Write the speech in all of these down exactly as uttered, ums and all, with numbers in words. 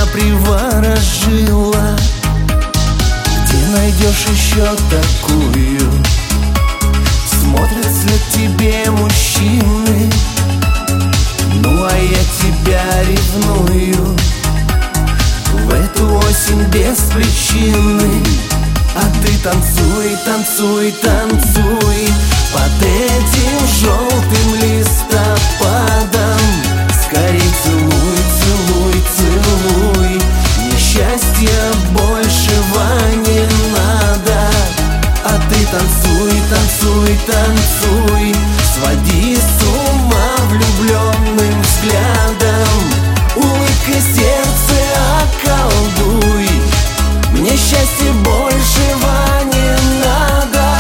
меня приворожила. Где найдешь еще такую? Смотрят вслед тебе мужчины, ну а я тебя ревную. В эту осень без причины. А ты танцуй, танцуй, танцуй под этим желтым листопадом. Скорей целуй, целуй, целуй. Несчастья большего не надо. А ты танцуй, танцуй, танцуй. Своди с ума влюбленным взглядом. Улыбкой сердце околдуй. Мне счастья большего не надо.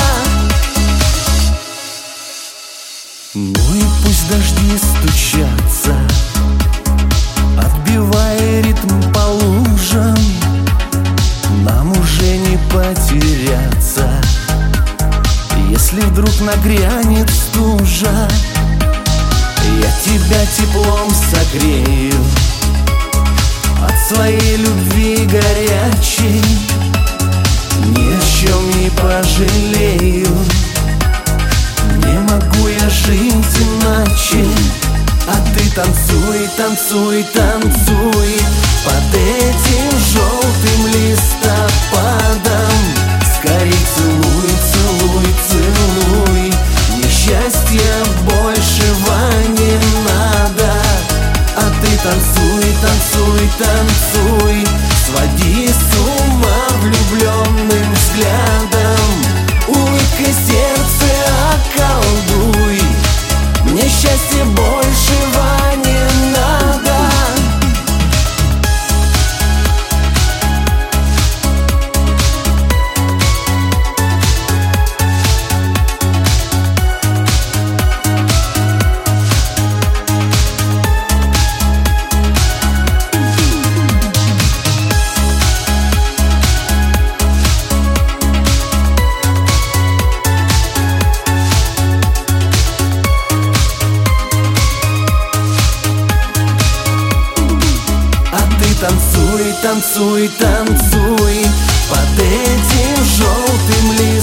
Ну и пусть дожди стучатся, отбивая ритм по лужам. Нам уже не потеряться, если вдруг нагрянет стужа. Я тебя теплом согрею, от своей любви горячей ни о чем не пожалею. Не могу я жить иначе. А ты танцуй, танцуй, танцуй под этим желтым листопадом. Скорей целуй, целуй, целуй. Несчастья большего не надо. А ты танцуй, танцуй, танцуй. Своди с ума влюбленным взглядом. Улыбкой сердце околдуй. Мне счастья большего не надо. Танцуй, танцуй, танцуй под этим желтым листом.